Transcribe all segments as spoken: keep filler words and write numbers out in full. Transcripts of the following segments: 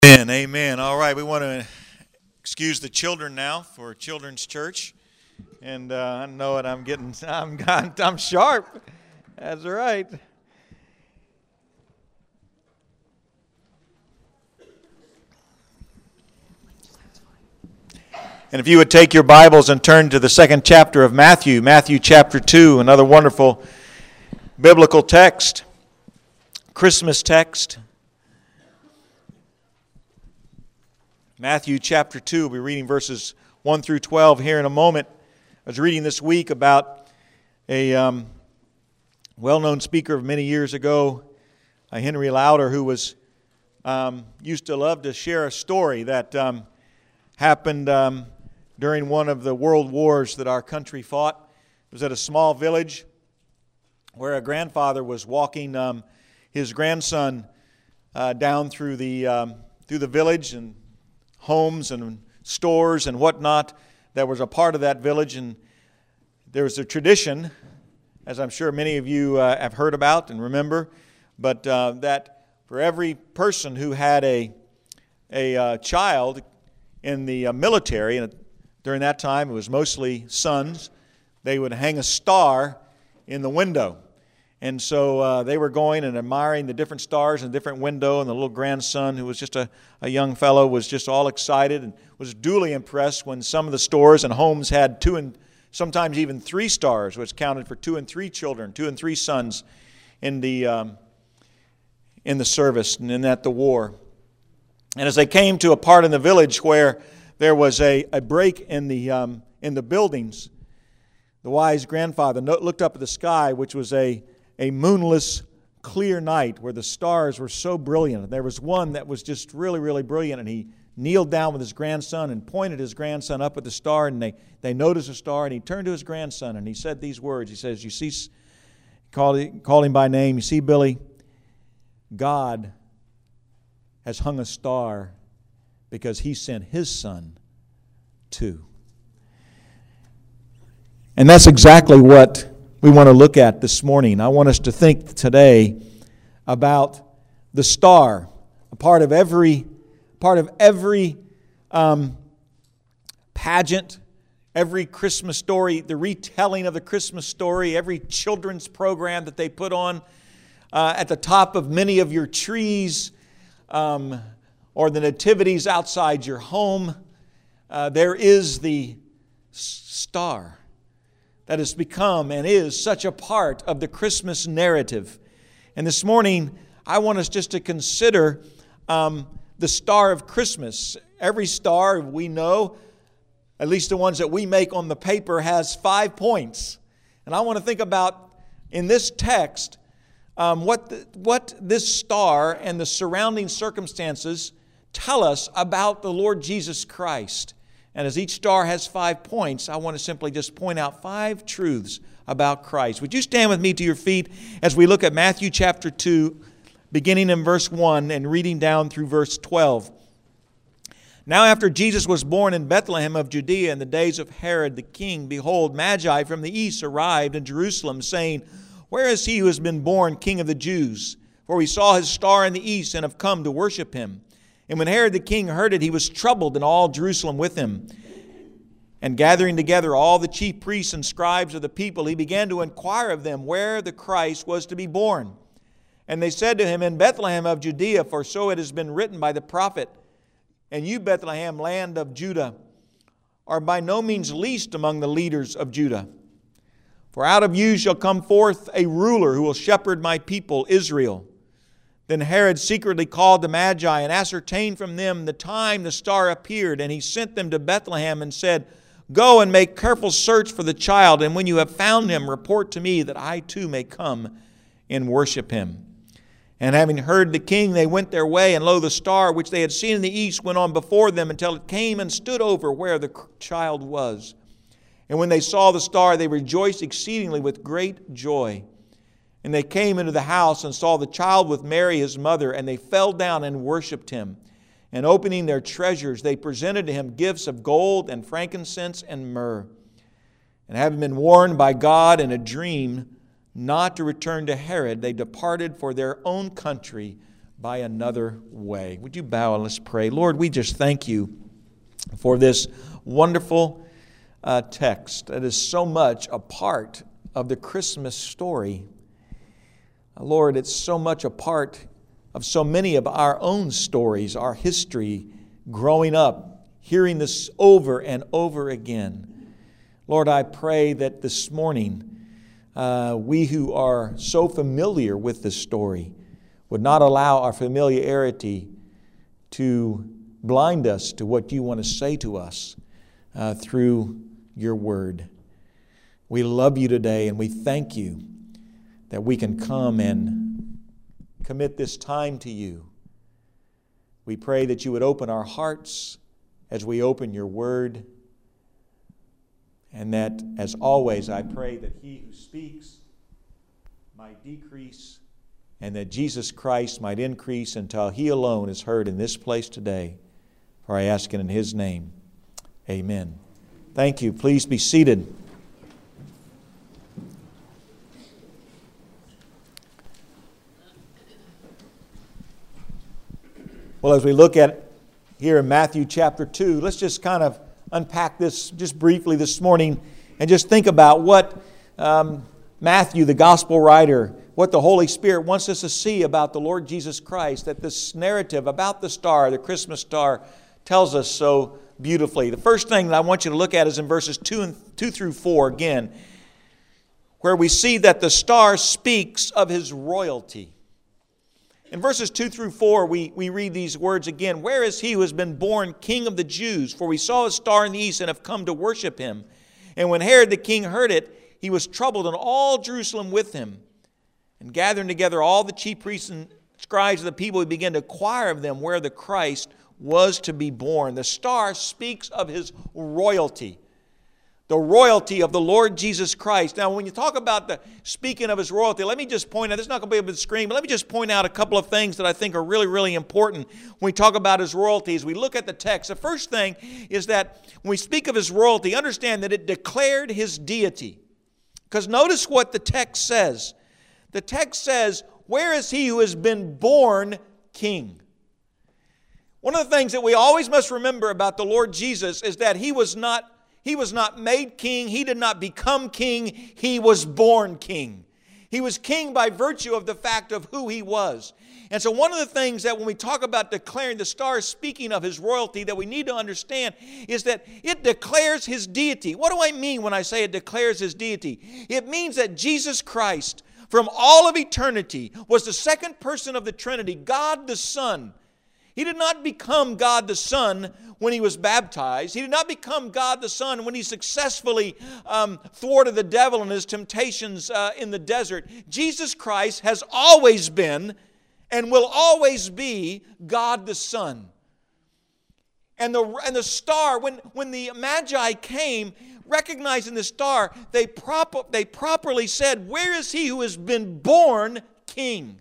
Amen. Amen. All right, we want to excuse the children now for Children's Church, and uh, I know it. I'm getting. I'm. I'm sharp. That's right. And if you would take your Bibles and turn to the second chapter of Matthew, Matthew chapter two, another wonderful biblical text, Christmas text. Matthew chapter two, we'll be reading verses one through twelve here in a moment. I was reading this week about a um, well-known speaker of many years ago, uh, Henry Lauder, who was um, used to love to share a story that um, happened um, during one of the world wars that our country fought. It was at a small village where a grandfather was walking um, his grandson uh, down through the um, through the village and homes and stores and whatnot that was a part of that village. And there was a tradition, as I'm sure many of you uh, have heard about and remember, but uh, that for every person who had a a uh, child in the uh, military, and during that time it was mostly sons, they would hang a star in the window. And so uh, they were going and admiring the different stars in the different window, and the little grandson, who was just a, a young fellow, was just all excited and was duly impressed when some of the stores and homes had two and sometimes even three stars, which counted for two and three children, two and three sons in the um, in the service and in that the war. And as they came to a part in the village where there was a, a break in the um, in the buildings, the wise grandfather looked up at the sky, which was a a moonless, clear night where the stars were so brilliant. There was one that was just really, really brilliant, and he kneeled down with his grandson and pointed his grandson up at the star, and they, they noticed the star, and he turned to his grandson, and he said these words. He says, you see, called, called him by name, you see, Billy, God has hung a star because He sent His Son too. And that's exactly what we want to look at this morning. I want us to think today about the star, a part of every part of every um, pageant, every Christmas story, the retelling of the Christmas story, every children's program that they put on uh, at the top of many of your trees, um, or the nativities outside your home. Uh, there is the star that has become and is such a part of the Christmas narrative. And this morning, I want us just to consider um, the star of Christmas. Every star, we know, at least the ones that we make on the paper, has five points. And I want to think about, in this text, um, what, the, what this star and the surrounding circumstances tell us about the Lord Jesus Christ. And as each star has five points, I want to simply just point out five truths about Christ. Would you stand with me to your feet as we look at Matthew chapter two, beginning in verse one and reading down through verse twelve. Now after Jesus was born in Bethlehem of Judea in the days of Herod the king, behold, Magi from the east arrived in Jerusalem, saying, Where is he who has been born King of the Jews? For we saw his star in the east and have come to worship him. And when Herod the king heard it, he was troubled, and all Jerusalem with him. And gathering together all the chief priests and scribes of the people, he began to inquire of them where the Christ was to be born. And they said to him, In Bethlehem of Judea, for so it has been written by the prophet, And you, Bethlehem, land of Judah, are by no means least among the leaders of Judah. For out of you shall come forth a ruler who will shepherd my people Israel. Then Herod secretly called the Magi and ascertained from them the time the star appeared. And he sent them to Bethlehem and said, Go and make careful search for the child. And when you have found him, report to me that I too may come and worship him. And having heard the king, they went their way. And lo, the star which they had seen in the east went on before them until it came and stood over where the child was. And when they saw the star, they rejoiced exceedingly with great joy. And they came into the house and saw the child with Mary his mother, and they fell down and worshipped him. And opening their treasures, they presented to him gifts of gold and frankincense and myrrh. And having been warned by God in a dream not to return to Herod, they departed for their own country by another way. Would you bow and let's pray? Lord, we just thank you for this wonderful uh, text that is so much a part of the Christmas story. Uh, Lord, it's so much a part of so many of our own stories, our history, growing up, hearing this over and over again. Lord, I pray that this morning, uh, we who are so familiar with this story would not allow our familiarity to blind us to what you want to say to us uh, through your word. We love you today, and we thank you that we can come and commit this time to you. We pray that you would open our hearts as we open your word, and that, as always, I pray that he who speaks might decrease and that Jesus Christ might increase until he alone is heard in this place today. For I ask it in his name. Amen. Thank you. Please be seated. Well, as we look at here in Matthew chapter two, let's just kind of unpack this just briefly this morning and just think about what um, Matthew, the gospel writer, what the Holy Spirit wants us to see about the Lord Jesus Christ, that this narrative about the star, the Christmas star, tells us so beautifully. The first thing that I want you to look at is in verses two, and, two through four again, where we see that the star speaks of his royalty. In verses two through four, we, we read these words again. Where is he who has been born King of the Jews? For we saw a star in the east and have come to worship him. And when Herod the king heard it, he was troubled, and all Jerusalem with him. And gathering together all the chief priests and scribes of the people, he began to inquire of them where the Christ was to be born. The star speaks of his royalty. The royalty of the Lord Jesus Christ. Now, when you talk about the speaking of his royalty, let me just point out, this is not going to be able to screen, but let me just point out a couple of things that I think are really, really important when we talk about his royalty as we look at the text. The first thing is that when we speak of his royalty, understand that it declared his deity. Because notice what the text says. The text says, where is he who has been born king? One of the things that we always must remember about the Lord Jesus is that he was not He was not made king. He did not become king. He was born king. He was king by virtue of the fact of who he was. And so one of the things that when we talk about declaring the star, speaking of his royalty, that we need to understand is that it declares his deity. What do I mean when I say it declares his deity? It means that Jesus Christ, from all of eternity, was the second person of the Trinity, God the Son. He did not become God the Son when he was baptized. He did not become God the Son when he successfully um, thwarted the devil and his temptations uh, in the desert. Jesus Christ has always been and will always be God the Son. And the, and the star, when, when the Magi came, recognizing the star, they, prop, they properly said, where is he who has been born king?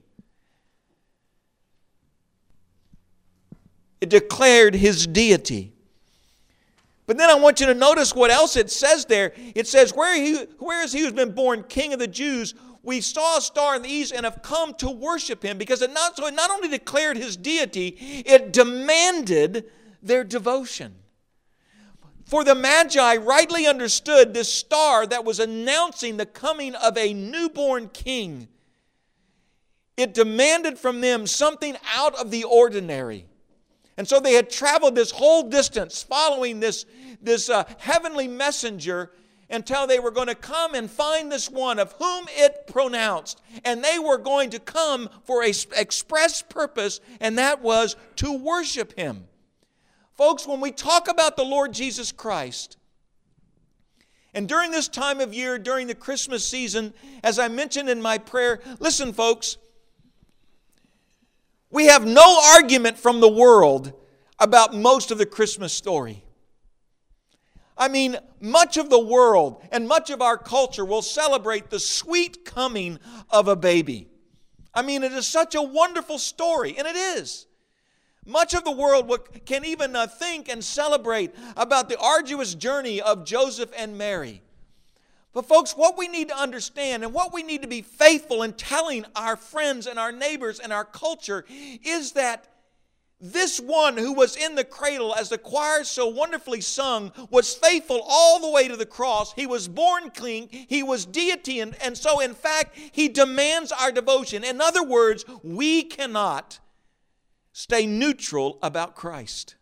It declared his deity. But then I want you to notice what else it says there. It says, where, he, where is he who's been born King of the Jews? We saw a star in the east and have come to worship him. Because it not, so it not only declared his deity, it demanded their devotion. For the Magi rightly understood this star that was announcing the coming of a newborn king. It demanded from them something out of the ordinary. And so they had traveled this whole distance following this, this uh, heavenly messenger until they were going to come and find this one of whom it pronounced. And they were going to come for an express purpose, and that was to worship him. Folks, when we talk about the Lord Jesus Christ, and during this time of year, during the Christmas season, as I mentioned in my prayer, listen, folks, we have no argument from the world about most of the Christmas story. I mean, much of the world and much of our culture will celebrate the sweet coming of a baby. I mean, it is such a wonderful story, and it is. Much of the world can even think and celebrate about the arduous journey of Joseph and Mary. But folks, what we need to understand and what we need to be faithful in telling our friends and our neighbors and our culture is that this one who was in the cradle, as the choir so wonderfully sung, was faithful all the way to the cross. He was born king. He was deity. And, and so, in fact, he demands our devotion. In other words, we cannot stay neutral about Christ.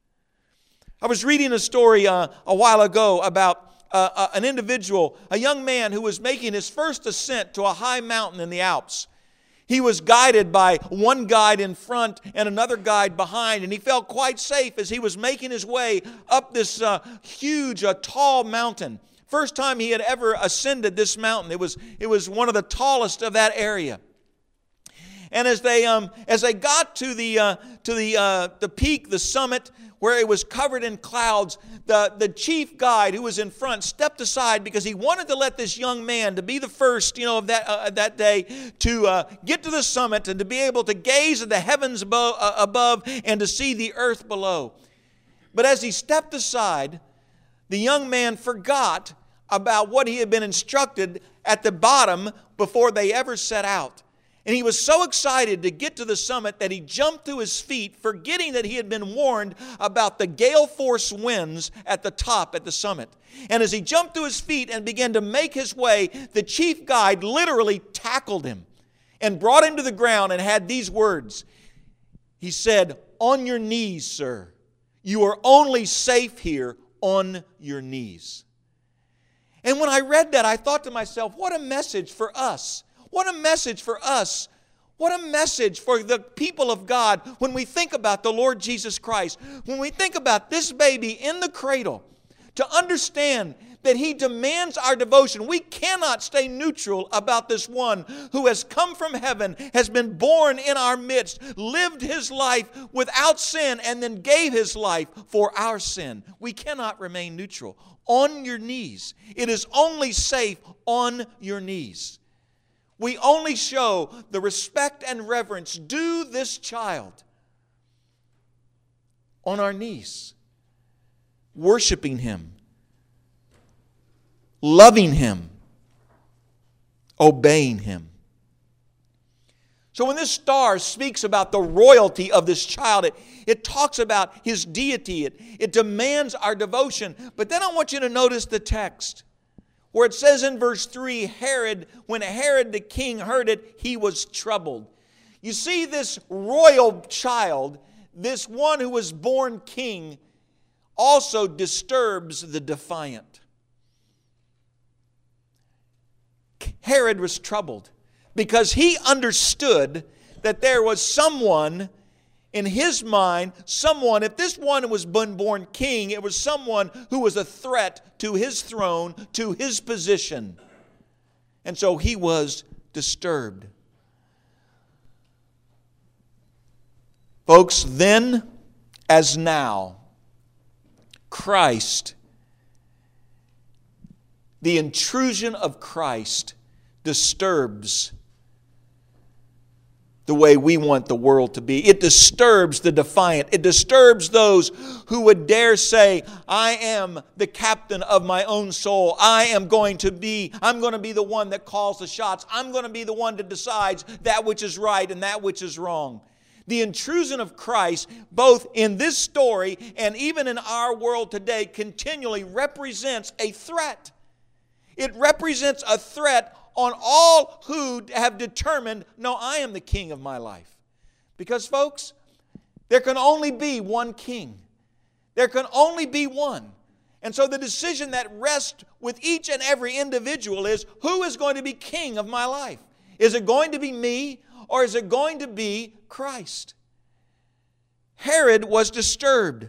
I was reading a story uh, a while ago about uh, uh, an individual, a young man who was making his first ascent to a high mountain in the Alps. He was guided by one guide in front and another guide behind, and he felt quite safe as he was making his way up this uh, huge, uh, tall mountain. First time he had ever ascended this mountain. It was, it was one of the tallest of that area. And as they um, as they got to the uh, to the uh, the peak, the summit, where it was covered in clouds, the, the chief guide who was in front stepped aside because he wanted to let this young man to be the first, you know, of that uh, that day to uh, get to the summit and to be able to gaze at the heavens above, uh, above and to see the earth below. But as he stepped aside, the young man forgot about what he had been instructed at the bottom before they ever set out. And he was so excited to get to the summit that he jumped to his feet, forgetting that he had been warned about the gale force winds at the top at the summit. And as he jumped to his feet and began to make his way, the chief guide literally tackled him and brought him to the ground and had these words. He said, "On your knees, sir. You are only safe here on your knees." And when I read that, I thought to myself, what a message for us. What a message for us. What a message for the people of God when we think about the Lord Jesus Christ. When we think about this baby in the cradle, to understand that He demands our devotion. We cannot stay neutral about this one who has come from heaven, has been born in our midst, lived His life without sin, and then gave His life for our sin. We cannot remain neutral. On your knees. It is only safe on your knees. We only show the respect and reverence due this child on our knees, worshiping Him, loving Him, obeying Him. So when this star speaks about the royalty of this child, it, it talks about His deity. It, it demands our devotion. But then I want you to notice the text, where it says in verse three, Herod, when Herod the king heard it, he was troubled. You see, this royal child, this one who was born king, also disturbs the defiant. Herod was troubled because he understood that there was someone in his mind, someone, if this one was born king, it was someone who was a threat to his throne, to his position. And so he was disturbed. Folks, then as now, Christ, the intrusion of Christ disturbs the way we want the world to be. It disturbs the defiant. It disturbs those who would dare say, I am the captain of my own soul. I am going to be, I'm going to be the one that calls the shots. I'm going to be the one that decides that which is right and that which is wrong. The intrusion of Christ, both in this story and even in our world today, continually represents a threat. It represents a threat on all who have determined, no, I am the king of my life. Because, folks, there can only be one king. There can only be one. And so the decision that rests with each and every individual is, who is going to be king of my life? Is it going to be me, or is it going to be Christ? Herod was disturbed.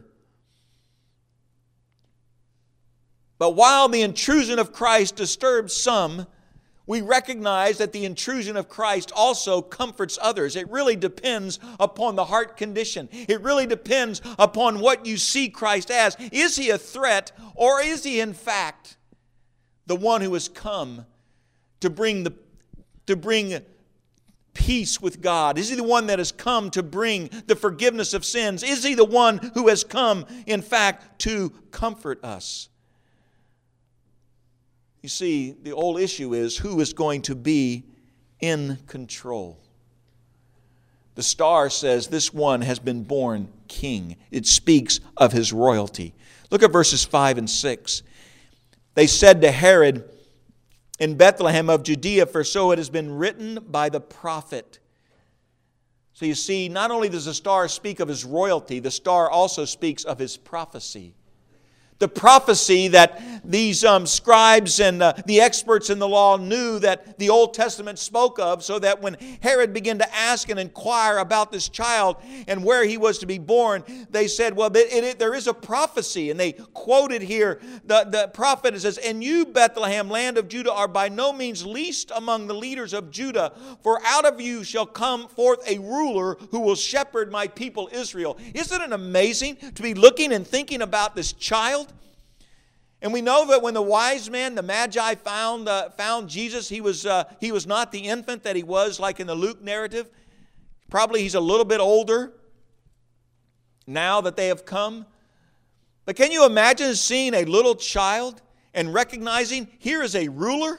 But while the intrusion of Christ disturbs some, we recognize that the intrusion of Christ also comforts others. It really depends upon the heart condition. It really depends upon what you see Christ as. Is He a threat, or is He in fact the one who has come to bring the to bring peace with God? Is He the one that has come to bring the forgiveness of sins? Is He the one who has come, in fact, to comfort us? You see, the old issue is who is going to be in control. The star says this one has been born king. It speaks of his royalty. Look at verses five and six. They said to Herod in Bethlehem of Judea, for so it has been written by the prophet. So you see, not only does the star speak of his royalty, the star also speaks of his prophecy. The prophecy that these um, scribes and uh, the experts in the law knew that the Old Testament spoke of, so that when Herod began to ask and inquire about this child and where he was to be born, they said, well, it, it, there is a prophecy. And they quoted here, the, the prophet, it says, and you, Bethlehem, land of Judah, are by no means least among the leaders of Judah, for out of you shall come forth a ruler who will shepherd my people Israel. Isn't it amazing to be looking and thinking about this child? And we know that when the wise men, the Magi, found uh, found Jesus, he was uh, he was not the infant that he was like in the Luke narrative. Probably he's a little bit older now that they have come. But can you imagine seeing a little child and recognizing here is a ruler?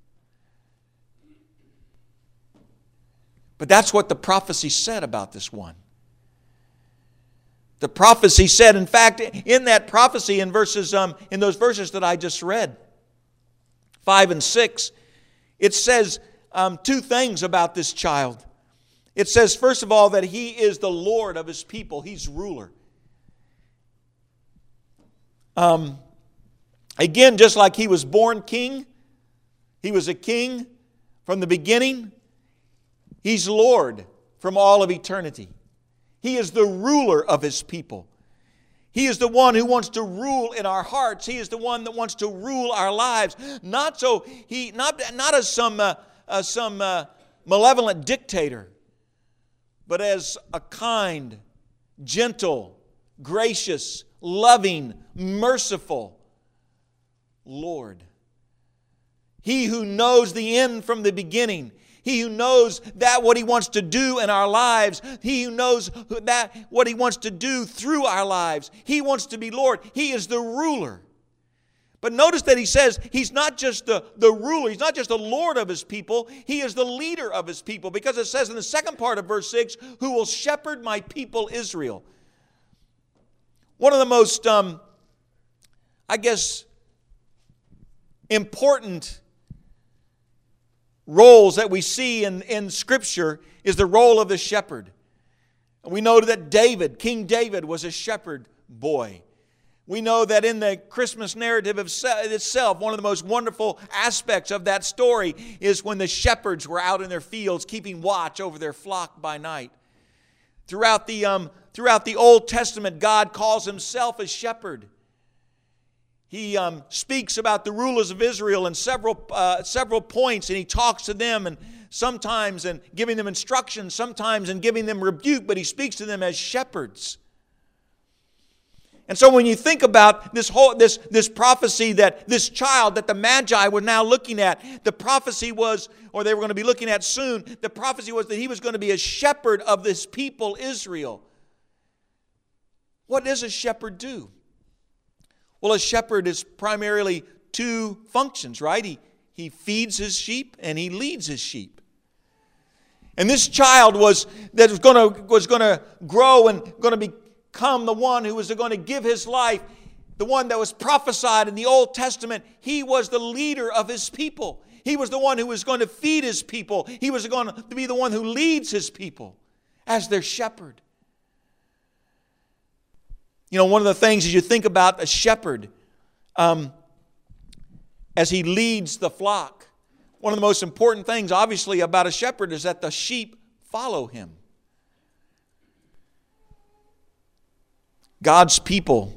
But that's what the prophecy said about this one. The prophecy said, in fact, in that prophecy, in verses, um, in those verses that I just read, five and six, it says um, two things about this child. It says, first of all, that he is the Lord of his people. He's ruler. Um, again, just like he was born king, he was a king from the beginning. He's Lord from all of eternity. He is the ruler of his people. He is the one who wants to rule in our hearts. He is the one that wants to rule our lives. Not so he not not as some uh, uh, some uh, malevolent dictator, but as a kind, gentle, gracious, loving, merciful Lord. He who knows the end from the beginning. He who knows that what He wants to do in our lives. He who knows that what He wants to do through our lives. He wants to be Lord. He is the ruler. But notice that He says He's not just the, the ruler. He's not just the Lord of His people. He is the leader of His people. Because it says in the second part of verse six, who will shepherd my people Israel. One of the most, um, I guess, important roles that we see in, in Scripture is the role of the shepherd. We know that David, King David, was a shepherd boy. We know that in the Christmas narrative itself, one of the most wonderful aspects of that story is when the shepherds were out in their fields keeping watch over their flock by night. Throughout the, um, throughout the Old Testament, God calls Himself a shepherd. He um, speaks about the rulers of Israel in several, uh, several points, and He talks to them, and sometimes in giving them instruction, sometimes in giving them rebuke, but He speaks to them as shepherds. And so when you think about this whole this, this prophecy that this child that the Magi were now looking at, the prophecy was, or they were going to be looking at soon, the prophecy was that he was going to be a shepherd of this people, Israel. What does a shepherd do? Well, a shepherd is primarily two functions, right? He, he feeds his sheep and he leads his sheep. And this child was that was going to was going to grow and going to become the one who was going to give his life, the one that was prophesied in the Old Testament. He was the leader of his people. He was the one who was going to feed his people. He was going to be the one who leads his people as their shepherd. You know, one of the things as you think about a shepherd, um, as he leads the flock, one of the most important things, obviously, about a shepherd is that the sheep follow him. God's people,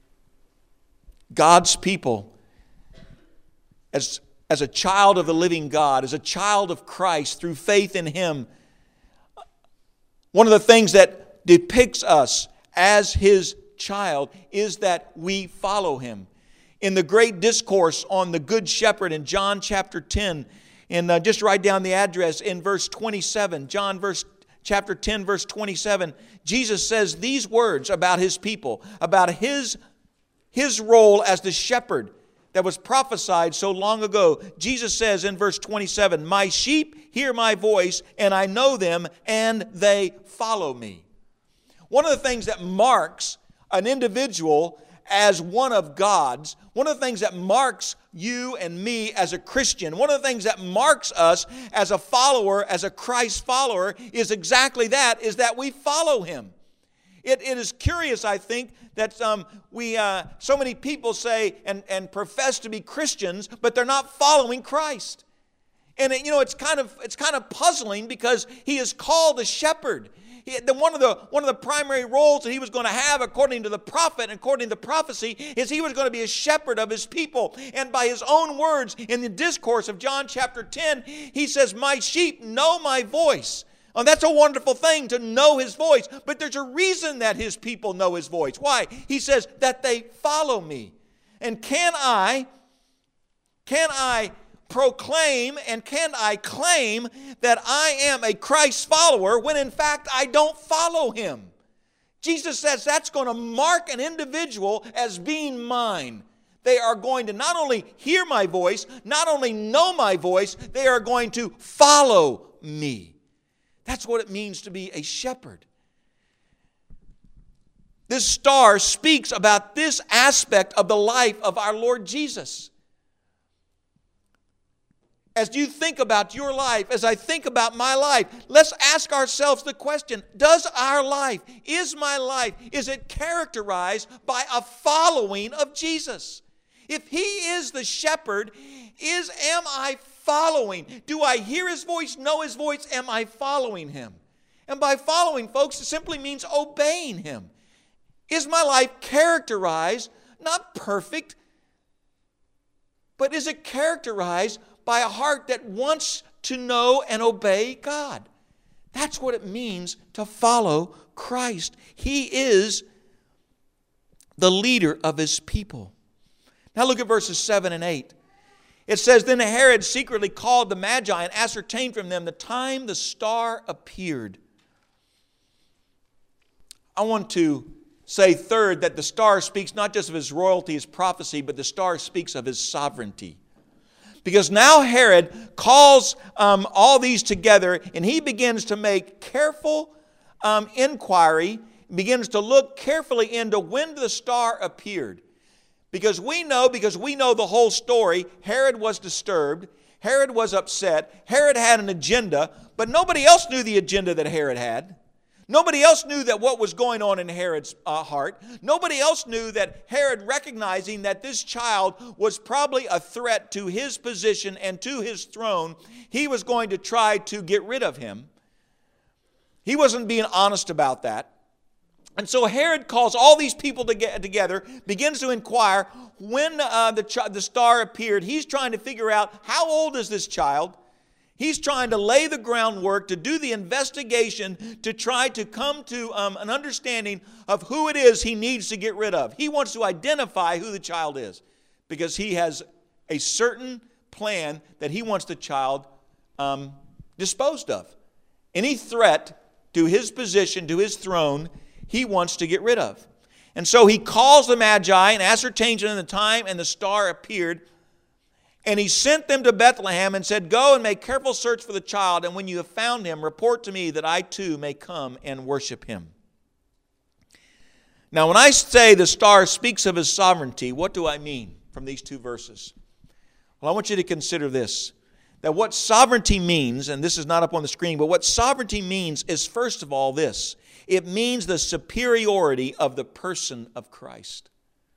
God's people, as, as a child of the living God, as a child of Christ through faith in Him, one of the things that depicts us as His child is that we follow Him. In the great discourse on the Good Shepherd in John chapter ten, and uh, just write down the address in verse twenty-seven, John verse chapter ten, verse twenty-seven, Jesus says these words about His people, about His, His role as the shepherd, that was prophesied so long ago. Jesus says in verse twenty-seven, "My sheep hear my voice, and I know them, and they follow me." One of the things that marks an individual as one of God's, one of the things that marks you and me as a Christian, one of the things that marks us as a follower, as a Christ follower, is exactly that, is that we follow Him. It, it is curious, I think, that um, we uh, so many people say and, and profess to be Christians, but they're not following Christ. And it, you know, it's kind of it's kind of puzzling because He is called a shepherd. He, the, one of the one of the primary roles that He was going to have, according to the prophet and according to the prophecy, is He was going to be a shepherd of His people. And by His own words in the discourse of John chapter ten, He says, "My sheep know my voice." And that's a wonderful thing, to know His voice. But there's a reason that His people know His voice. Why? He says that they follow me. And can I, can I proclaim and can I claim that I am a Christ follower when in fact I don't follow Him? Jesus says that's going to mark an individual as being mine. They are going to not only hear my voice, not only know my voice, they are going to follow me. That's what it means to be a shepherd. This star speaks about this aspect of the life of our Lord Jesus. As you think about your life, as I think about my life, let's ask ourselves the question, does our life, is my life, is it characterized by a following of Jesus? If He is the shepherd, is am I following? Do I hear His voice, know His voice? Am I following Him? And by following, folks, it simply means obeying Him. Is my life characterized, not perfect, but is it characterized by a heart that wants to know and obey God? That's what it means to follow Christ. He is the leader of His people. Now look at verses seven and eight. It says, "Then Herod secretly called the Magi and ascertained from them the time the star appeared." I want to say third that the star speaks not just of His royalty, His prophecy, but the star speaks of His sovereignty. Because now Herod calls um, all these together and he begins to make careful um, inquiry, begins to look carefully into when the star appeared. Because we know, because we know the whole story, Herod was disturbed, Herod was upset, Herod had an agenda, but nobody else knew the agenda that Herod had. Nobody else knew that what was going on in Herod's uh, heart. Nobody else knew that Herod, recognizing that this child was probably a threat to his position and to his throne, he was going to try to get rid of him. He wasn't being honest about that. And so Herod calls all these people to get together, begins to inquire when uh, the, ch- the star appeared. He's trying to figure out, how old is this child? He's trying to lay the groundwork, to do the investigation, to try to come to um, an understanding of who it is he needs to get rid of. He wants to identify who the child is because he has a certain plan that he wants the child um, disposed of. Any threat to his position, to his throne, he wants to get rid of. And so he calls the Magi and ascertains in the time, and the star appeared. And he sent them to Bethlehem and said, "Go and make careful search for the child, and when you have found him, report to me that I too may come and worship him." Now, when I say the star speaks of His sovereignty, what do I mean from these two verses? Well, I want you to consider this, that what sovereignty means, and this is not up on the screen, but what sovereignty means is, first of all, this. It means the superiority of the person of Christ.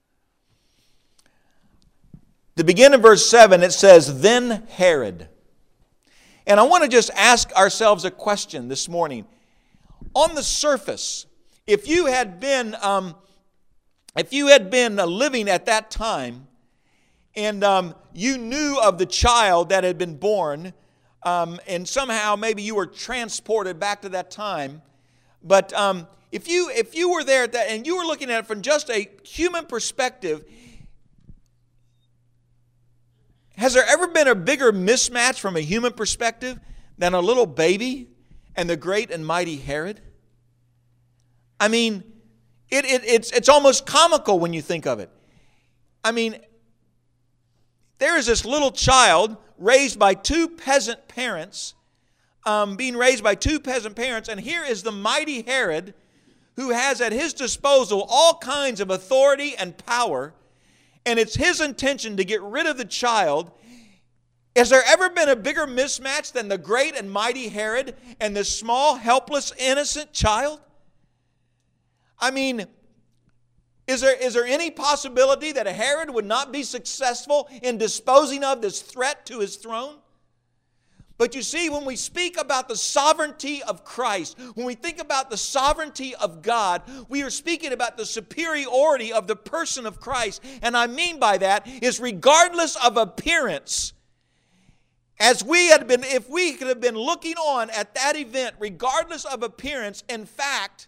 To begin in verse seven, it says, "Then Herod." And I want to just ask ourselves a question this morning. On the surface, if you had been, um, if you had been uh, living at that time, and um, you knew of the child that had been born, um, and somehow maybe you were transported back to that time, but um, if you if you were there at that, and you were looking at it from just a human perspective, has there ever been a bigger mismatch from a human perspective than a little baby and the great and mighty Herod? I mean, it, it, it's, it's almost comical when you think of it. I mean, there is this little child raised by two peasant parents, um, being raised by two peasant parents, and here is the mighty Herod, who has at his disposal all kinds of authority and power, and it's his intention to get rid of the child. Has there ever been a bigger mismatch than the great and mighty Herod and this small, helpless, innocent child? I mean, is there, is there any possibility that Herod would not be successful in disposing of this threat to his throne? But you see, when we speak about the sovereignty of Christ, when we think about the sovereignty of God, we are speaking about the superiority of the person of Christ. And I mean by that is regardless of appearance, as we had been, if we could have been looking on at that event, regardless of appearance, in fact,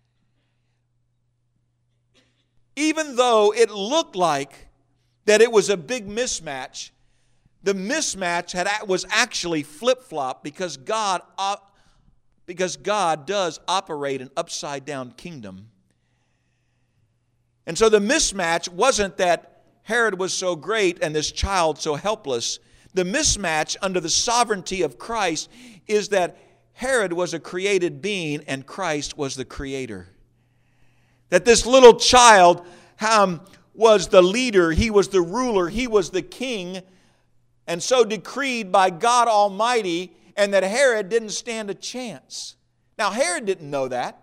even though it looked like that it was a big mismatch, the mismatch had, was actually flip-flop because God, because God does operate an upside-down kingdom. And so the mismatch wasn't that Herod was so great and this child so helpless. The mismatch under the sovereignty of Christ is that Herod was a created being and Christ was the creator. That this little child um, was the leader, he was the ruler, he was the king, and so decreed by God Almighty, and that Herod didn't stand a chance. Now, Herod didn't know that.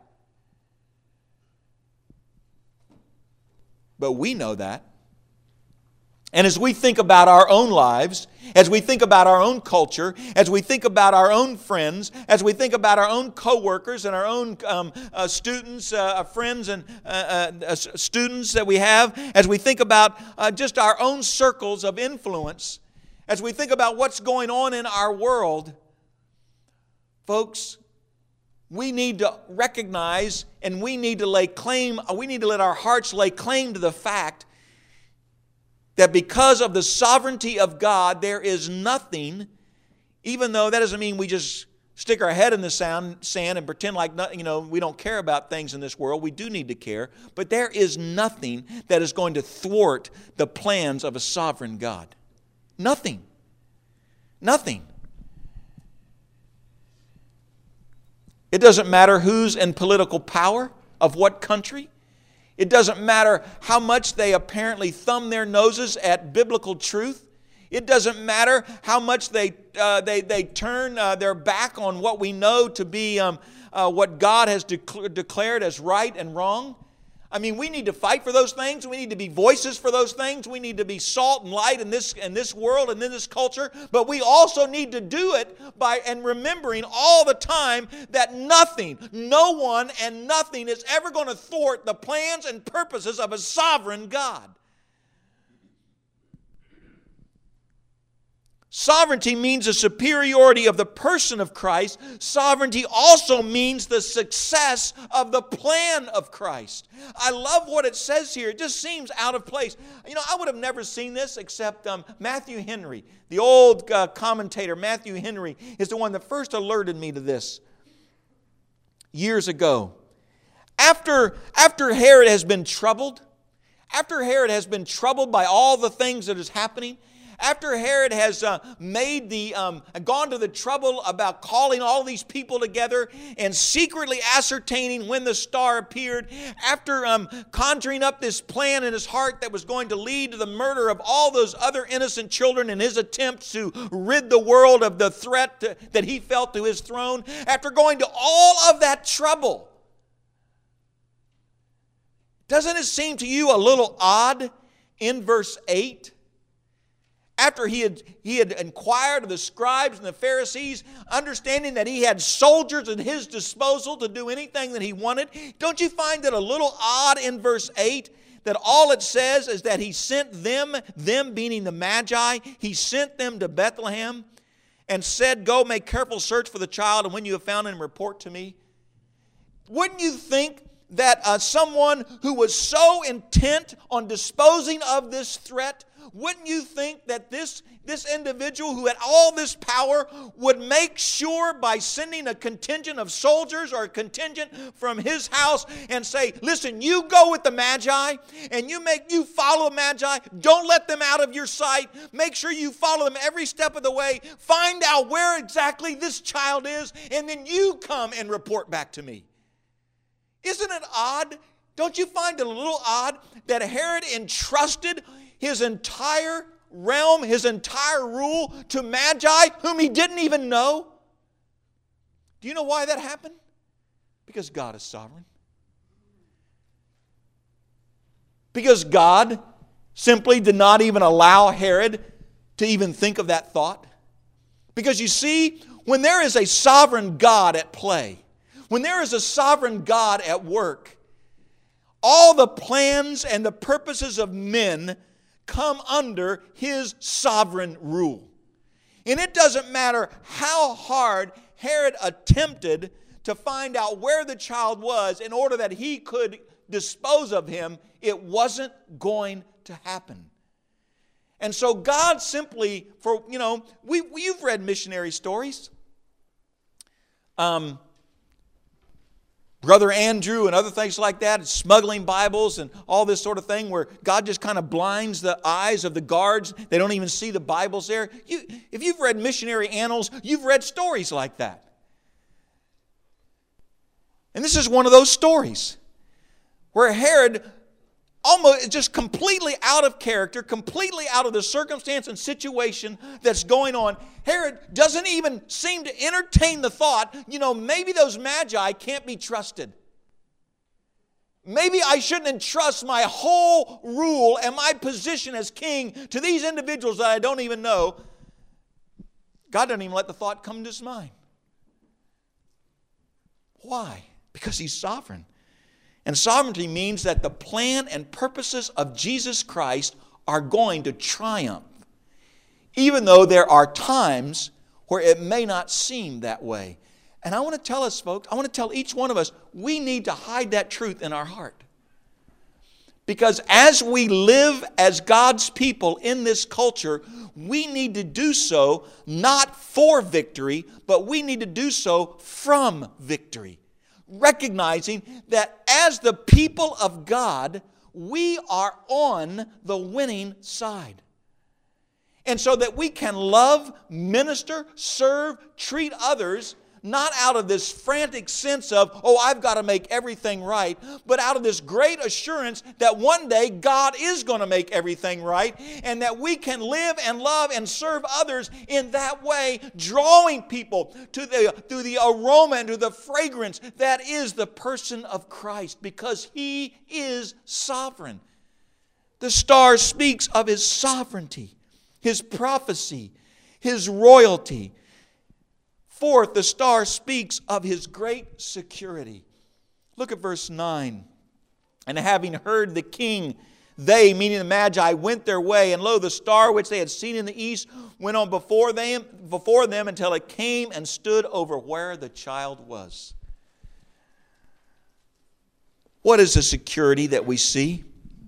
But we know that. And as we think about our own lives, as we think about our own culture, as we think about our own friends, as we think about our own co-workers and our own um, uh, students, uh, friends and uh, uh, students that we have, as we think about uh, just our own circles of influence, as we think about what's going on in our world, folks, we need to recognize and we need to lay claim, we need to let our hearts lay claim to the fact that because of the sovereignty of God, there is nothing, even though that doesn't mean we just stick our head in the sand, sand and pretend like you know, we don't care about things in this world. We do need to care. But there is nothing that is going to thwart the plans of a sovereign God. Nothing. Nothing. It doesn't matter who's in political power of what country. It doesn't matter how much they apparently thumb their noses at biblical truth. It doesn't matter how much they uh, they they turn uh, their back on what we know to be um, uh, what God has de- declared as right and wrong. I mean, we need to fight for those things. We need to be voices for those things. We need to be salt and light in this in this world and in this culture. But we also need to do it by and remembering all the time that nothing, no one, and nothing is ever going to thwart the plans and purposes of a sovereign God. Sovereignty means the superiority of the person of Christ. Sovereignty also means the success of the plan of Christ. I love what it says here. It just seems out of place. You know, I would have never seen this except um, Matthew Henry, the old uh, commentator. Matthew Henry is the one that first alerted me to this years ago. After, after Herod has been troubled, after Herod has been troubled by all the things that is happening, after Herod has uh, made the um, gone to the trouble about calling all these people together and secretly ascertaining when the star appeared, after um, conjuring up this plan in his heart that was going to lead to the murder of all those other innocent children in his attempts to rid the world of the threat to, that he felt to his throne, after going to all of that trouble, doesn't it seem to you a little odd in verse eight? After he had, he had inquired of the scribes and the Pharisees, understanding that he had soldiers at his disposal to do anything that he wanted, don't you find it a little odd in verse eight that all it says is that he sent them, them meaning the Magi, he sent them to Bethlehem and said, "Go make careful search for the child, and when you have found him, report to me"? Wouldn't you think that uh, someone who was so intent on disposing of this threat, wouldn't you think that this, this individual who had all this power would make sure by sending a contingent of soldiers or a contingent from his house and say, listen, you go with the Magi and you make you follow the Magi. Don't let them out of your sight. Make sure you follow them every step of the way. Find out where exactly this child is, and then you come and report back to me. Isn't it odd? Don't you find it a little odd that Herod entrusted his entire realm, his entire rule to Magi whom he didn't even know? Do you know why that happened? Because God is sovereign. Because God simply did not even allow Herod to even think of that thought. Because you see, when there is a sovereign God at play, when there is a sovereign God at work, all the plans and the purposes of men come under His sovereign rule. And it doesn't matter how hard Herod attempted to find out where the child was in order that he could dispose of him, it wasn't going to happen. And so God simply, for, you know, we, you've read missionary stories. Um... Brother Andrew and other things like that, smuggling Bibles and all this sort of thing where God just kind of blinds the eyes of the guards. They don't even see the Bibles there. You, if you've read missionary annals, you've read stories like that. And this is one of those stories where Herod, almost just completely out of character, completely out of the circumstance and situation that's going on, Herod doesn't even seem to entertain the thought, you know, maybe those Magi can't be trusted. Maybe I shouldn't entrust my whole rule and my position as king to these individuals that I don't even know. God doesn't even let the thought come to his mind. Why? Because He's sovereign. And sovereignty means that the plan and purposes of Jesus Christ are going to triumph, even though there are times where it may not seem that way. And I want to tell us, folks, I want to tell each one of us, we need to hide that truth in our heart. Because as we live as God's people in this culture, we need to do so not for victory, but we need to do so from victory. Recognizing that as the people of God, we are on the winning side. And so that we can love, minister, serve, treat others, not out of this frantic sense of, oh, I've got to make everything right, but out of this great assurance that one day God is going to make everything right, and that we can live and love and serve others in that way, drawing people to the, through the aroma and to the fragrance that is the person of Christ, because He is sovereign. The star speaks of His sovereignty, His prophecy, His royalty. Fourth, the star speaks of His great security. Look at verse nine. And having heard the king, they, meaning the Magi, went their way, and lo, the star which they had seen in the east went on before them, before them until it came and stood over where the child was. What is the security that we see?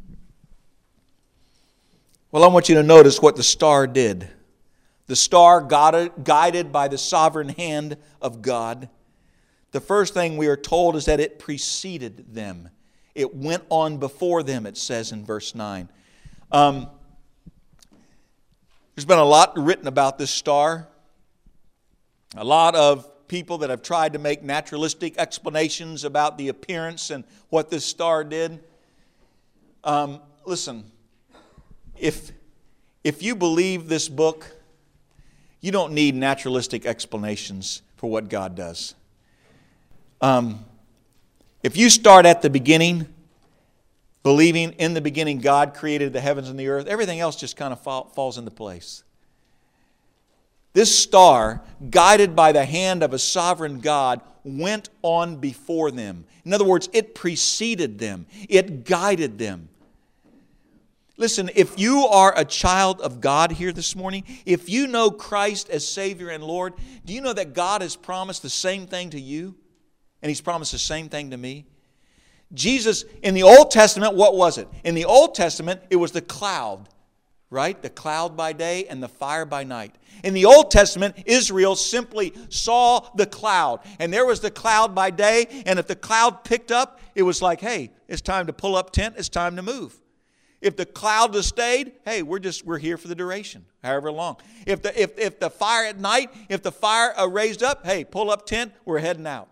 Well, I want you to notice what the star did. The star, guided by the sovereign hand of God. The first thing we are told is that it preceded them. It went on before them, it says in verse nine. Um, there's been a lot written about this star. A lot of people that have tried to make naturalistic explanations about the appearance and what this star did. Um, listen, if, if you believe this book, you don't need naturalistic explanations for what God does. Um, if you start at the beginning, believing in the beginning God created the heavens and the earth, everything else just kind of fall, falls into place. This star, guided by the hand of a sovereign God, went on before them. In other words, it preceded them. It guided them. Listen, if you are a child of God here this morning, if you know Christ as Savior and Lord, do you know that God has promised the same thing to you? And He's promised the same thing to me? Jesus, in the Old Testament, what was it? In the Old Testament, it was the cloud, right? The cloud by day and the fire by night. In the Old Testament, Israel simply saw the cloud. And there was the cloud by day, and if the cloud picked up, it was like, hey, it's time to pull up tent, it's time to move. If the cloud just stayed, hey, we're just we're here for the duration, however long. If the if if the fire at night, if the fire uh, raised up, hey, pull up tent, we're heading out.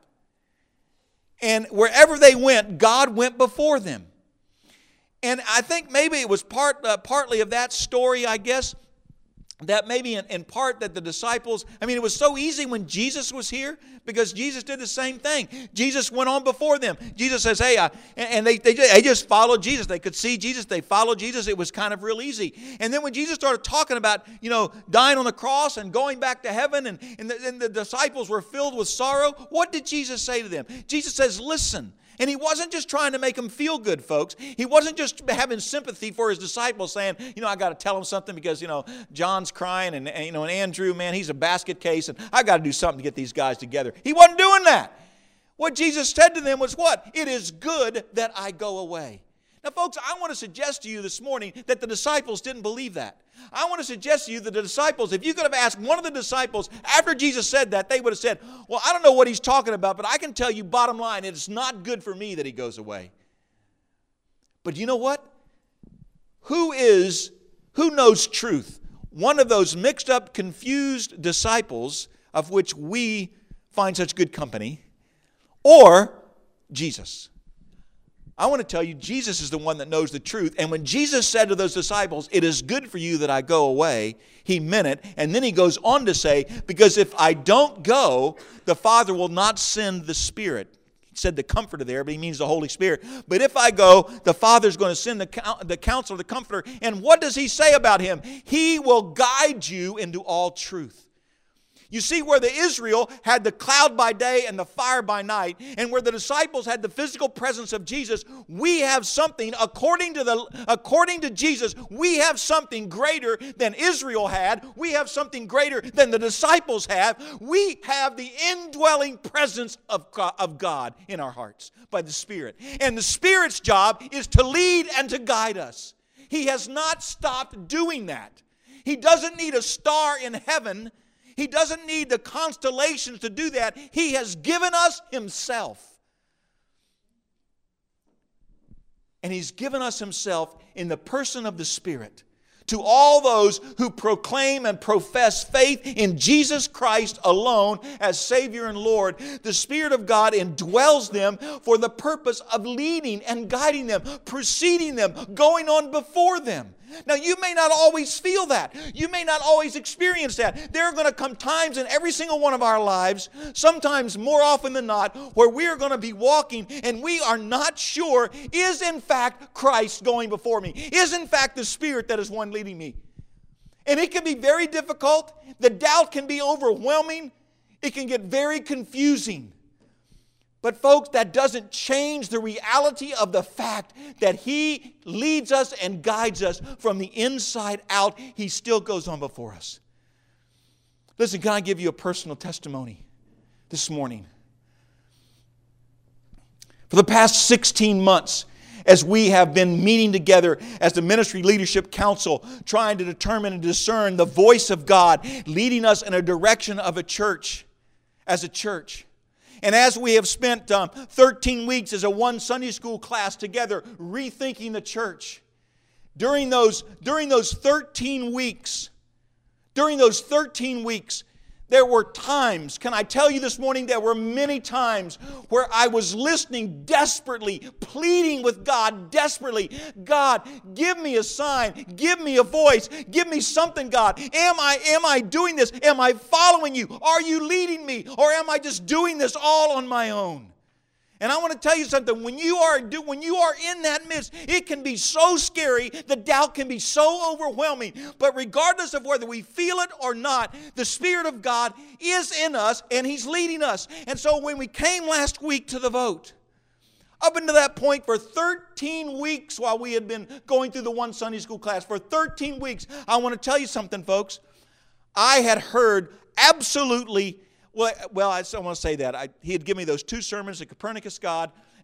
And wherever they went, God went before them. And I think maybe it was part uh, partly of that story, I guess, that maybe in, in part that the disciples, I mean, it was so easy when Jesus was here because Jesus did the same thing. Jesus went on before them. Jesus says, hey, I, and they, they, they just followed Jesus. They could see Jesus. They followed Jesus. It was kind of real easy. And then when Jesus started talking about, you know, dying on the cross and going back to heaven, and, and, the, and the disciples were filled with sorrow, what did Jesus say to them? Jesus says, listen. And He wasn't just trying to make them feel good, folks. He wasn't just having sympathy for His disciples saying, you know, I got to tell them something because, you know, John's crying and, and, you know, and Andrew, man, he's a basket case and I got to do something to get these guys together. He wasn't doing that. What Jesus said to them was what? It is good that I go away. Now, folks, I want to suggest to you this morning that the disciples didn't believe that. I want to suggest to you that the disciples, if you could have asked one of the disciples after Jesus said that, they would have said, well, I don't know what He's talking about, but I can tell you bottom line, it's not good for me that He goes away. But you know what? Who is, who knows truth? One of those mixed up, confused disciples of which we find such good company, or Jesus? I want to tell you, Jesus is the one that knows the truth. And when Jesus said to those disciples, it is good for you that I go away, He meant it. And then He goes on to say, because if I don't go, the Father will not send the Spirit. He said the Comforter there, but He means the Holy Spirit. But if I go, the Father's going to send the, the Counselor, the Comforter. And what does He say about Him? He will guide you into all truth. You see, where the Israel had the cloud by day and the fire by night, and where the disciples had the physical presence of Jesus, we have something, according to the according to Jesus, we have something greater than Israel had. We have something greater than the disciples have. We have the indwelling presence of God, of God in our hearts by the Spirit. And the Spirit's job is to lead and to guide us. He has not stopped doing that. He doesn't need a star in heaven. He doesn't need the constellations to do that. He has given us Himself. And He's given us Himself in the person of the Spirit to all those who proclaim and profess faith in Jesus Christ alone as Savior and Lord. The Spirit of God indwells them for the purpose of leading and guiding them, preceding them, going on before them. Now, you may not always feel that. You may not always experience that. There are going to come times in every single one of our lives, sometimes more often than not, where we are going to be walking and we are not sure, is in fact Christ going before me? Is in fact the Spirit that is one leading me? And it can be very difficult. The doubt can be overwhelming. It can get very confusing. But folks, that doesn't change the reality of the fact that He leads us and guides us from the inside out. He still goes on before us. Listen, can I give you a personal testimony this morning? For the past sixteen months, as we have been meeting together as the Ministry Leadership Council, trying to determine and discern the voice of God, leading us in a direction of a church, as a church. And as we have spent um, thirteen weeks as a one Sunday school class together, rethinking the church, during those, during those thirteen weeks, during those thirteen weeks, there were times, can I tell you this morning, there were many times where I was listening desperately, pleading with God desperately. God, give me a sign, give me a voice, give me something, God. Am I, am I doing this? Am I following You? Are You leading me? Or am I just doing this all on my own? And I want to tell you something, when you are do, when you are in that midst, it can be so scary, the doubt can be so overwhelming. But regardless of whether we feel it or not, the Spirit of God is in us and He's leading us. And so when we came last week to the vote, up until that point for thirteen weeks while we had been going through the one Sunday school class, for thirteen weeks, I want to tell you something, folks. I had heard absolutely Well, well, I don't want to say that. I, he had given me those two sermons, The Copernicus God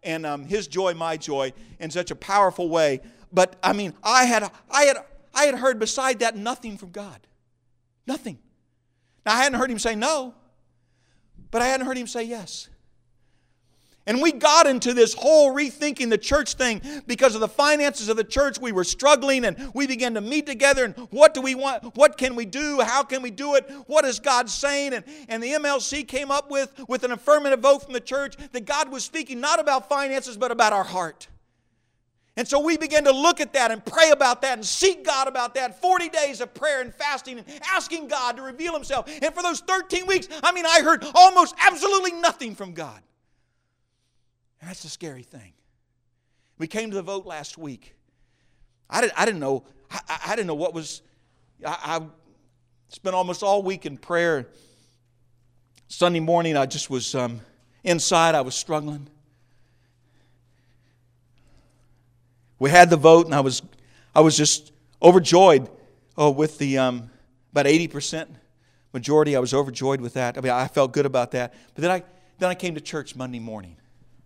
and um, His joy, my joy, in such a powerful way. But I mean, I had, I had, I had heard beside that nothing from God. Nothing. Now, I hadn't heard Him say no, but I hadn't heard Him say yes. And we got into this whole rethinking the church thing because of the finances of the church. We were struggling, and we began to meet together. And what do we want? What can we do? How can we do it? What is God saying? And, and the M L C came up with, with an affirmative vote from the church that God was speaking not about finances, but about our heart. And so we began to look at that and pray about that and seek God about that. forty days of prayer and fasting and asking God to reveal Himself. And for those thirteen weeks, I mean, I heard almost absolutely nothing from God. And that's a scary thing. We came to the vote last week. I didn't, I didn't know. I, I didn't know what was. I, I spent almost all week in prayer. Sunday morning, I just was um, inside. I was struggling. We had the vote, and I was, I was just overjoyed. Oh, with the um, about eighty percent majority, I was overjoyed with that. I mean, I felt good about that. But then I, then I came to church Monday morning.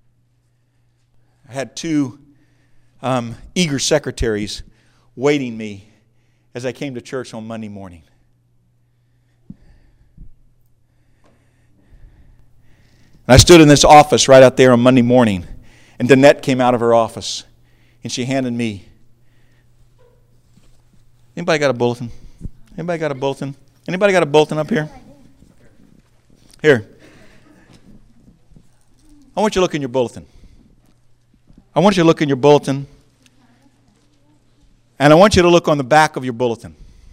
I had two um, eager secretaries waiting me as I came to church on Monday morning. And I stood in this office right out there on Monday morning, and Danette came out of her office, and she handed me. Anybody got a bulletin? Anybody got a bulletin? Anybody got a bulletin up here? Here. I want you to look in your bulletin. I want you to look in your bulletin, and I want you to look on the back of your bulletin.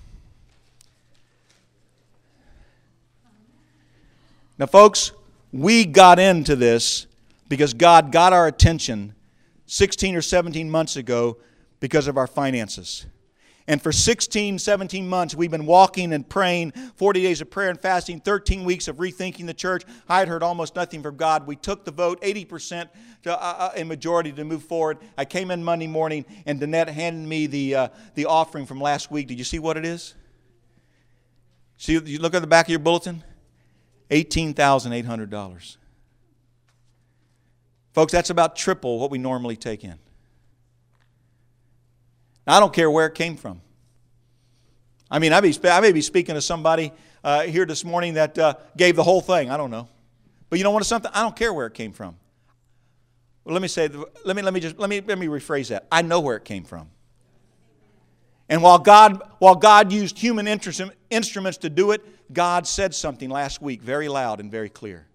Now, folks, we got into this because God got our attention sixteen or seventeen months ago because of our finances. And for sixteen, seventeen months, we've been walking and praying, forty days of prayer and fasting, thirteen weeks of rethinking the church. I had heard almost nothing from God. We took the vote, eighty percent to, uh, in majority to move forward. I came in Monday morning, and Danette handed me the, uh, the offering from last week. Did you see what it is? See, you look at the back of your bulletin? eighteen thousand eight hundred dollars. Folks, that's about triple what we normally take in. Now, I don't care where it came from. I mean, I, be, I may be speaking to somebody uh, here this morning that uh, gave the whole thing. I don't know. But you know what? Something? I don't care where it came from. Well, let me say, let me, let me just, let me, let me rephrase that. I know where it came from. And while God, while God used human instruments to do it, God said something last week very loud and very clear.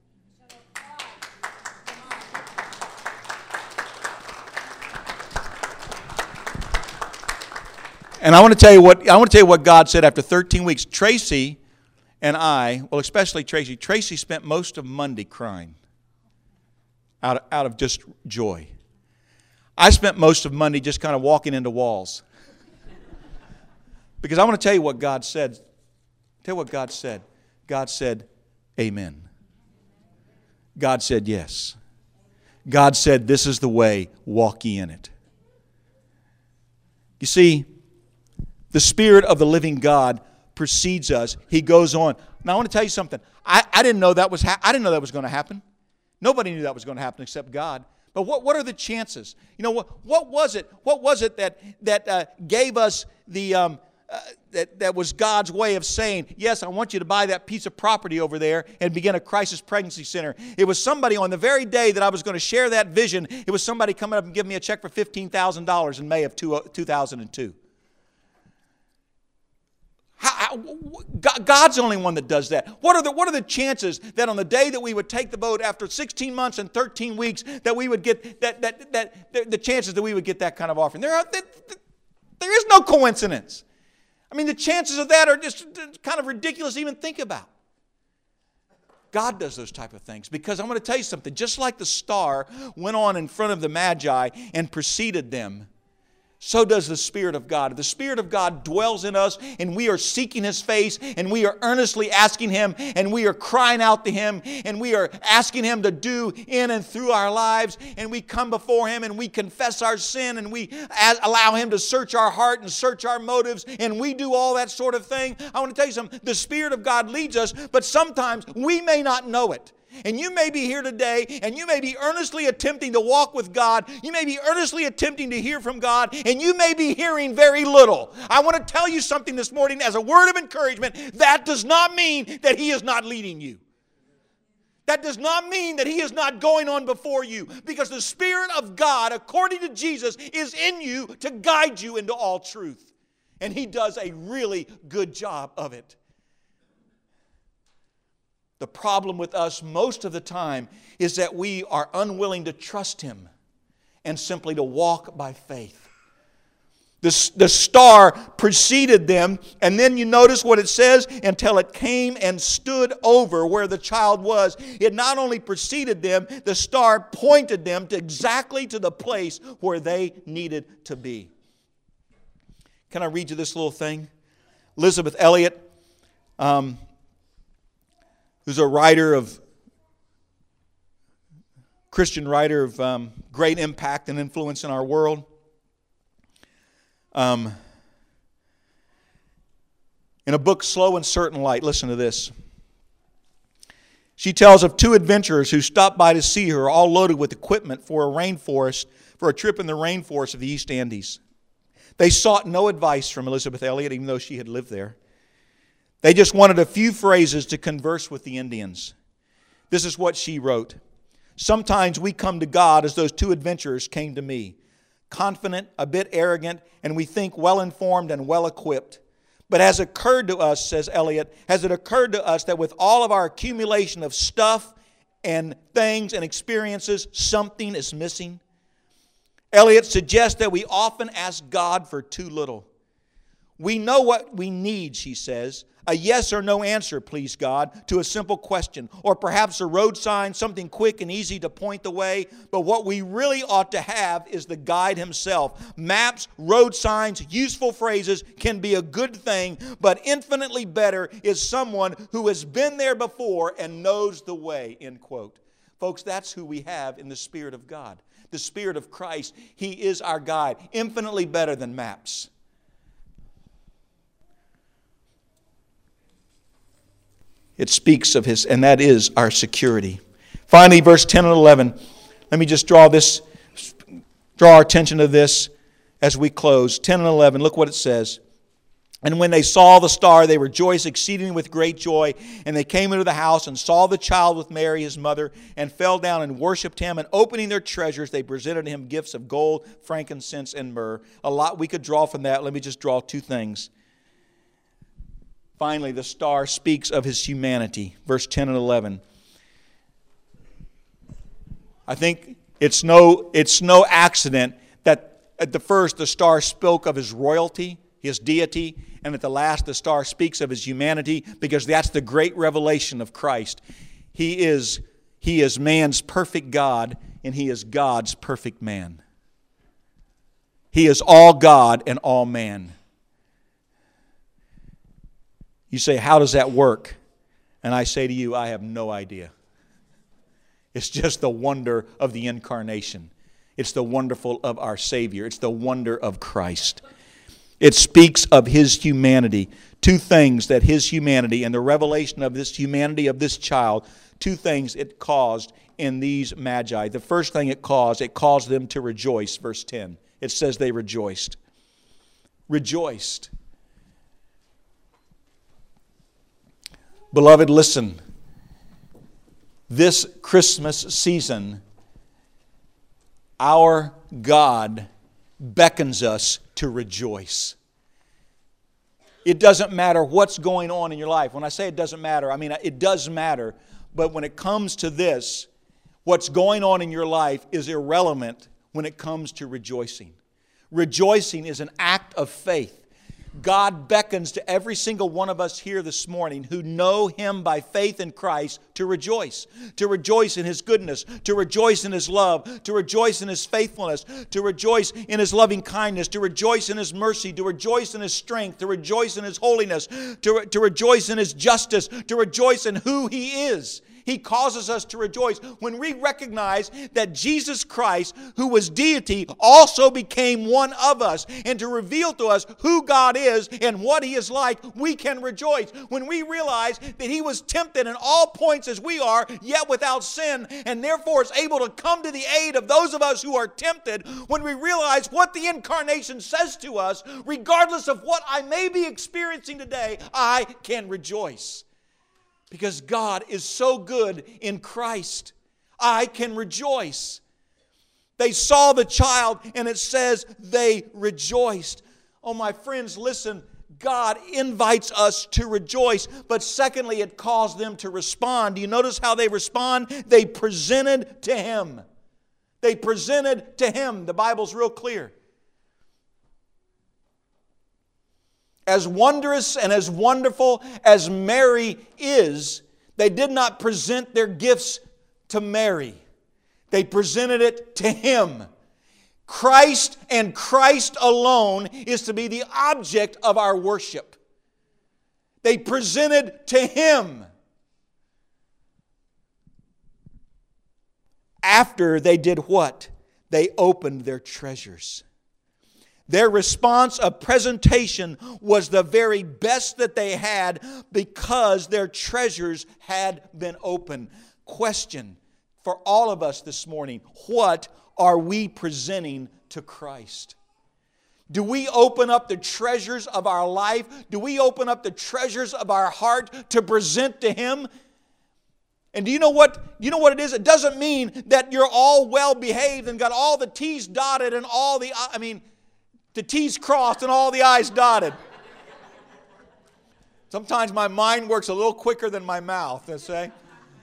And I want to tell you what I want to tell you what God said after thirteen weeks. Tracy and I, well, especially Tracy, Tracy spent most of Monday crying out of, out of just joy. I spent most of Monday just kind of walking into walls. Because I want to tell you what God said. Tell you what God said. God said, amen. God said, yes. God said, this is the way, walk ye in it. You see, the Spirit of the living God precedes us. He goes on. Now I want to tell you something. I, I didn't know that was ha- I didn't know that was going to happen. Nobody knew that was going to happen except God. But what, what are the chances? You know, what, what was it? What was it that, that uh, gave us the, um, uh, that, that was God's way of saying, yes, I want you to buy that piece of property over there and begin a crisis pregnancy center. It was somebody on the very day that I was going to share that vision, it was somebody coming up and giving me a check for fifteen thousand dollars in May of two thousand two. How, God's the only one that does that. What are the what are the chances that on the day that we would take the vote after sixteen months and thirteen weeks that we would get that that that, that the chances that we would get that kind of offering? There are there is no coincidence. I mean, the chances of that are just kind of ridiculous to even think about. God does those type of things because I'm going to tell you something. Just like the star went on in front of the Magi and preceded them, so does the Spirit of God. The Spirit of God dwells in us, and we are seeking His face, and we are earnestly asking Him, and we are crying out to Him, and we are asking Him to do in and through our lives, and we come before Him, and we confess our sin, and we allow Him to search our heart and search our motives, and we do all that sort of thing. I want to tell you something. The Spirit of God leads us, but sometimes we may not know it. And you may be here today, and you may be earnestly attempting to walk with God. You may be earnestly attempting to hear from God, and you may be hearing very little. I want to tell you something this morning as a word of encouragement. That does not mean that He is not leading you. That does not mean that He is not going on before you, because the Spirit of God, according to Jesus, is in you to guide you into all truth. And He does a really good job of it. The problem with us most of the time is that we are unwilling to trust Him and simply to walk by faith. The, the star preceded them, and then you notice what it says, until it came and stood over where the child was. It not only preceded them, the star pointed them to exactly to the place where they needed to be. Can I read you this little thing? Elisabeth Elliot, um, who's a writer of, Christian writer of um, great impact and influence in our world. Um, in a book, Slow and Certain Light, listen to this. She tells of two adventurers who stopped by to see her, all loaded with equipment for a rainforest, for a trip in the rainforest of the East Indies. They sought no advice from Elisabeth Elliot, even though she had lived there. They just wanted a few phrases to converse with the Indians. This is what she wrote. Sometimes we come to God as those two adventurers came to me. Confident, a bit arrogant, and we think well-informed and well-equipped. But has occurred to us, says Eliot, has it occurred to us that with all of our accumulation of stuff and things and experiences, something is missing? Eliot suggests that we often ask God for too little. We know what we need, she says. A yes or no answer, please God, to a simple question. Or perhaps a road sign, something quick and easy to point the way. But what we really ought to have is the guide Himself. Maps, road signs, useful phrases can be a good thing, but infinitely better is someone who has been there before and knows the way, end quote. Folks, that's who we have in the Spirit of God. The Spirit of Christ. He is our guide. Infinitely better than maps. It speaks of His, and that is our security. Finally, verse ten and eleven. Let me just draw this, draw our attention to this as we close. ten and eleven, look what it says. And when they saw the star, they rejoiced exceedingly with great joy. And they came into the house and saw the child with Mary, His mother, and fell down and worshipped Him. And opening their treasures, they presented Him gifts of gold, frankincense, and myrrh. A lot we could draw from that. Let me just draw two things. Finally, the star speaks of His humanity. Verse ten and eleven. I think it's no, it's no accident that at the first the star spoke of His royalty, His deity, and at the last the star speaks of His humanity, because that's the great revelation of Christ. He is, he is man's perfect God, and He is God's perfect man. He is all God and all man. You say, how does that work? And I say to you, I have no idea. It's just the wonder of the incarnation. It's the wonderful of our Savior. It's the wonder of Christ. It speaks of His humanity. Two things that His humanity and the revelation of this humanity of this child, two things it caused in these magi. The first thing it caused, it caused them to rejoice. Verse ten. It says they rejoiced. Rejoiced. Beloved, listen. This Christmas season, our God beckons us to rejoice. It doesn't matter what's going on in your life. When I say it doesn't matter, I mean it does matter. But when it comes to this, what's going on in your life is irrelevant when it comes to rejoicing. Rejoicing is an act of faith. God beckons to every single one of us here this morning who know Him by faith in Christ to rejoice. To rejoice in His goodness, to rejoice in His love, to rejoice in His faithfulness, to rejoice in His loving kindness, to rejoice in His mercy, to rejoice in His strength, to rejoice in His holiness, to, to rejoice in His justice, to rejoice in who He is. He He causes us to rejoice when we recognize that Jesus Christ, who was deity, also became one of us. And to reveal to us who God is and what He is like, we can rejoice. When we realize that He was tempted in all points as we are, yet without sin, and therefore is able to come to the aid of those of us who are tempted, when we realize what the incarnation says to us, regardless of what I may be experiencing today, I can rejoice. Because God is so good in Christ. I can rejoice. They saw the child, and it says they rejoiced. Oh, my friends, listen. God invites us to rejoice, but secondly, it caused them to respond. Do you notice how they respond? They presented to Him. They presented to Him. The Bible's real clear. As wondrous and as wonderful as Mary is, they did not present their gifts to Mary. They presented it to Him. Christ and Christ alone is to be the object of our worship. They presented to Him. After they did what? They opened their treasures. Their response of presentation was the very best that they had because their treasures had been opened. Question for all of us this morning: what are we presenting to Christ? Do we open up the treasures of our life? Do we open up the treasures of our heart to present to Him? And do you know what, you know what it is? It doesn't mean that you're all well behaved and got all the T's dotted and all the, I mean, the T's crossed and all the I's dotted. Sometimes my mind works a little quicker than my mouth, let's say.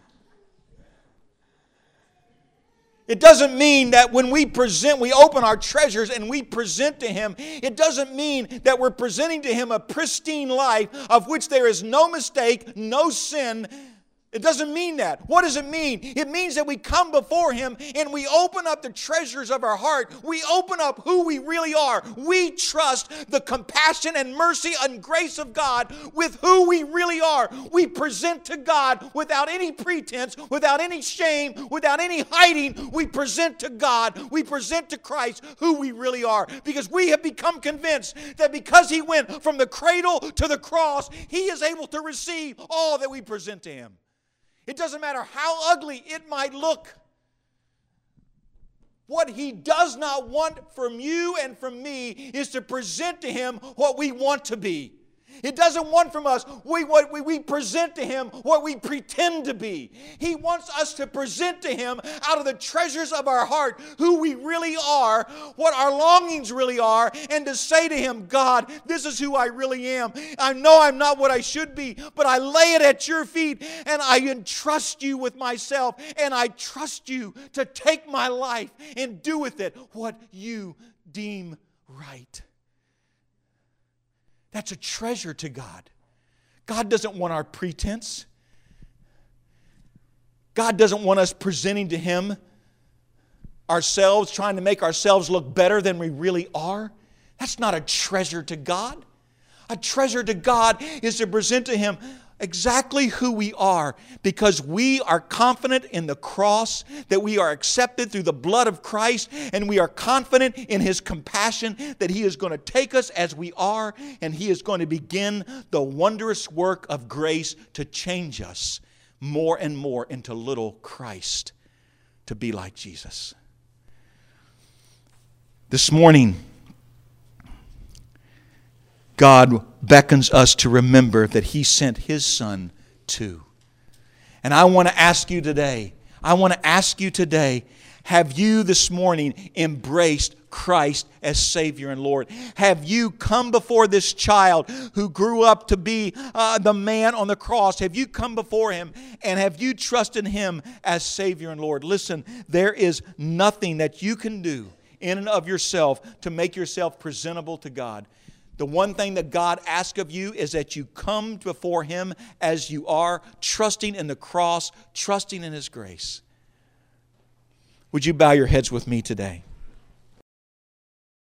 It doesn't mean that when we present, we open our treasures and we present to Him, it doesn't mean that we're presenting to Him a pristine life of which there is no mistake, no sin. It doesn't mean that. What does it mean? It means that we come before Him and we open up the treasures of our heart. We open up who we really are. We trust the compassion and mercy and grace of God with who we really are. We present to God without any pretense, without any shame, without any hiding. We present to God, we present to Christ who we really are. Because we have become convinced that because He went from the cradle to the cross, He is able to receive all that we present to Him. It doesn't matter how ugly it might look. What He does not want from you and from me is to present to Him what we want to be. It doesn't want from us we, what we, we present to Him what we pretend to be. He wants us to present to Him out of the treasures of our heart who we really are, what our longings really are, and to say to Him, God, this is who I really am. I know I'm not what I should be, but I lay it at Your feet and I entrust You with myself, and I trust You to take my life and do with it what You deem right. That's a treasure to God. God doesn't want our pretense. God doesn't want us presenting to Him ourselves, trying to make ourselves look better than we really are. That's not a treasure to God. A treasure to God is to present to Him exactly who we are, because we are confident in the cross, that we are accepted through the blood of Christ, and we are confident in His compassion that He is going to take us as we are, and He is going to begin the wondrous work of grace to change us more and more into little Christ, to be like Jesus. This morning, God beckons us to remember that He sent His Son too. And I want to ask you today, I want to ask you today, have you this morning embraced Christ as Savior and Lord? Have you come before this child who grew up to be uh, the man on the cross? Have you come before Him and have you trusted Him as Savior and Lord? Listen, there is nothing that you can do in and of yourself to make yourself presentable to God. The one thing that God asks of you is that you come before Him as you are, trusting in the cross, trusting in His grace. Would you bow your heads with me today?